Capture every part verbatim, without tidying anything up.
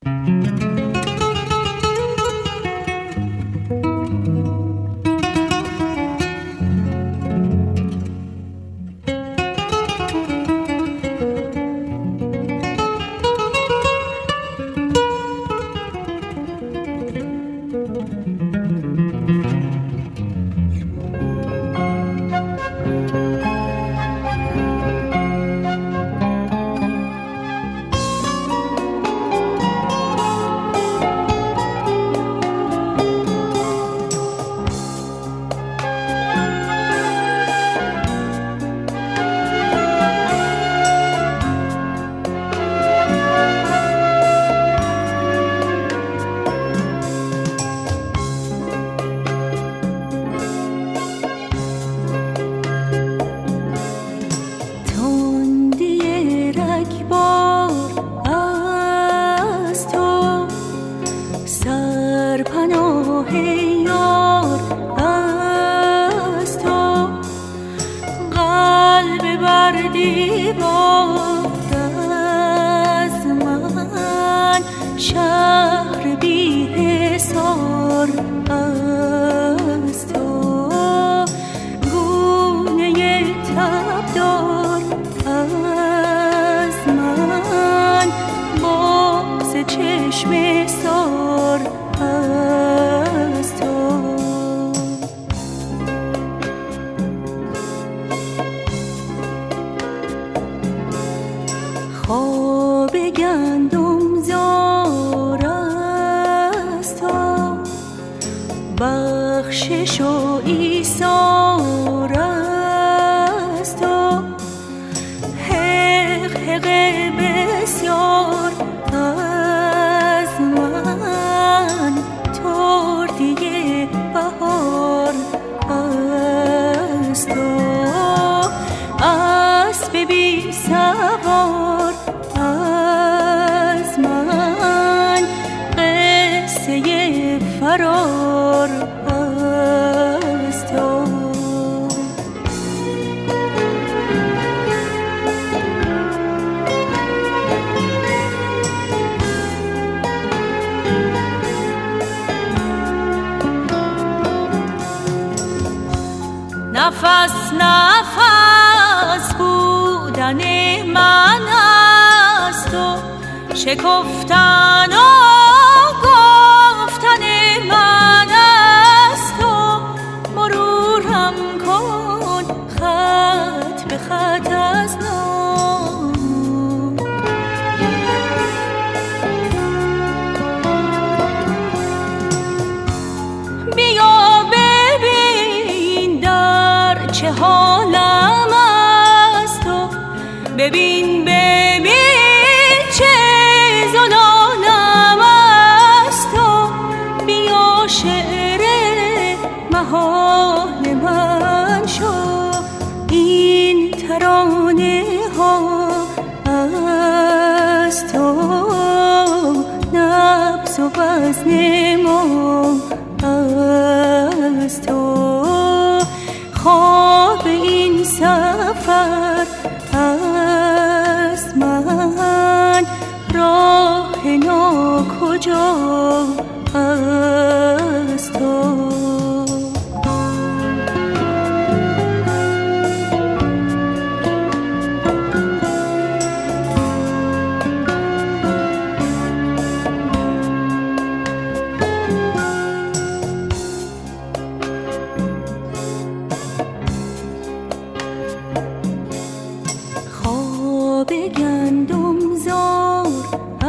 نفس نفس بودن من است و شکفتن و گفتن من است و مرورم کن خط به خط از نو. بیا چه حالم است و ببین ببین چه زلالم است و بیا شعر محال من شو. این ترانه ها از تو نبض و وزن ما از تو. خواب این سفر از من راه ناکجا از تو.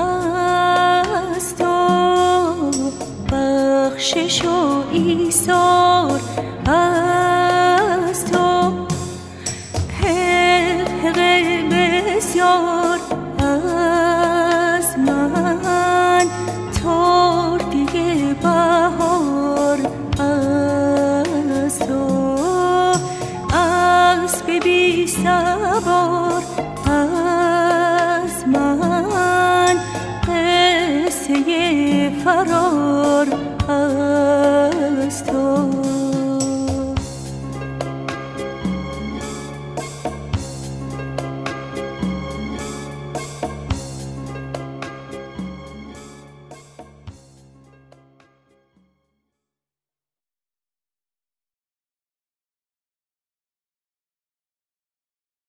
بخشش و ایثار